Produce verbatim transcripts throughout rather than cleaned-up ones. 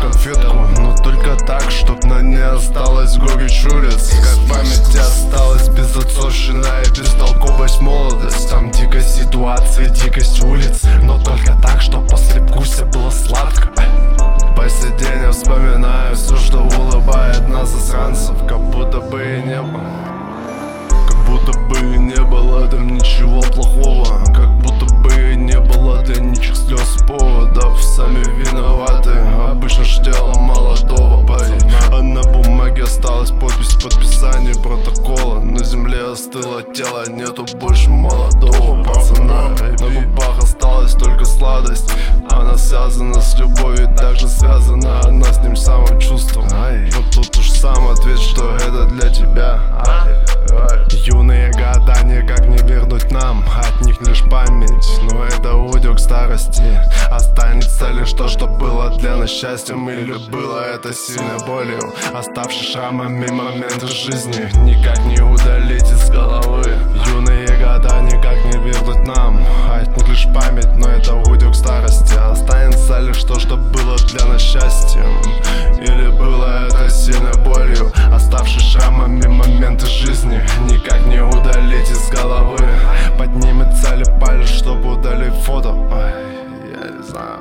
конфетку, но только так, чтоб на ней осталось горечь улиц. Как в памяти осталась безотцовщина и бестолковость молодость. Там дикость ситуации, дикость улиц, но только так, чтоб после вкуса было сладко. По сей день я вспоминаю все, что улыбает нас, засранцев, как будто бы и не было. Как будто бы и не было там ничего плохого, как будто бы и не было для ничьих слез поводов. Сами виноваты, обычно ж дело молодого парня. А на бумаге осталась подпись подписания протокола. На земле остыло тело, нету больше молодого пацана. На губах осталась только сладость, она связана с любовью, также связана она с ним самым чувством. Но тут уж сам ответ, что это для тебя. Юные года никак не вернуть нам, от них лишь память, но это удел к старости. Останется лишь то, что было для нас счастьем, или было это сильной болью, оставшись шрамами моменты жизни никак не удалить из головы. Юные года никак не вернуть нам, от них лишь память, но это удел к старости. Останется лишь то, что было для нас счастьем, или было это сильной болью, оставшись шрамами моменты жизни никак не удалить из головы. Поднимется ли палец, чтобы удалить фото? Ой, я не знаю.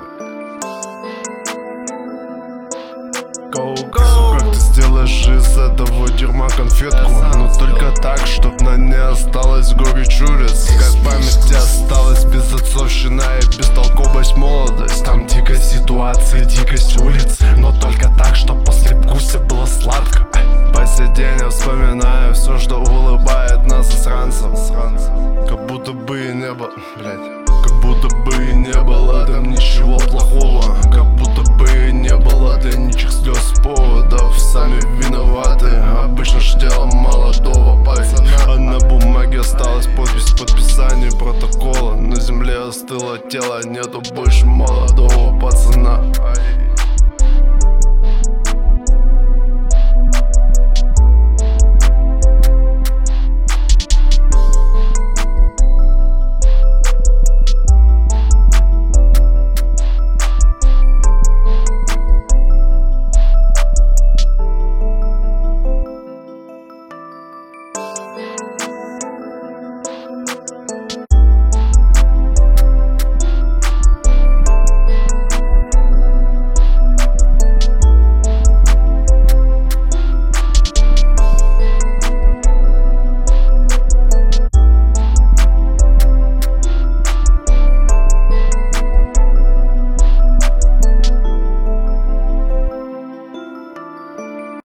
Go, go. Как ты сделаешь из этого дерьма конфетку, но только так, чтоб на ней осталось горечь улиц. Как в памяти осталась безотцовщина и бестолковость молодость. Там дикость ситуации, дикость улиц, но только так, чтоб после вкуса было сладко. По сей день я вспоминаю все, что улыбает нас, засранцев. Как будто бы и не было, блядь. Как будто бы и не было там ничего плохого, как будто бы и не было для ничьих слез поводов. Сами виноваты, обычно ж дело молодого парня. А на бумаге осталась подпись подписания протокола. На земле остыло тело, нету больше молодого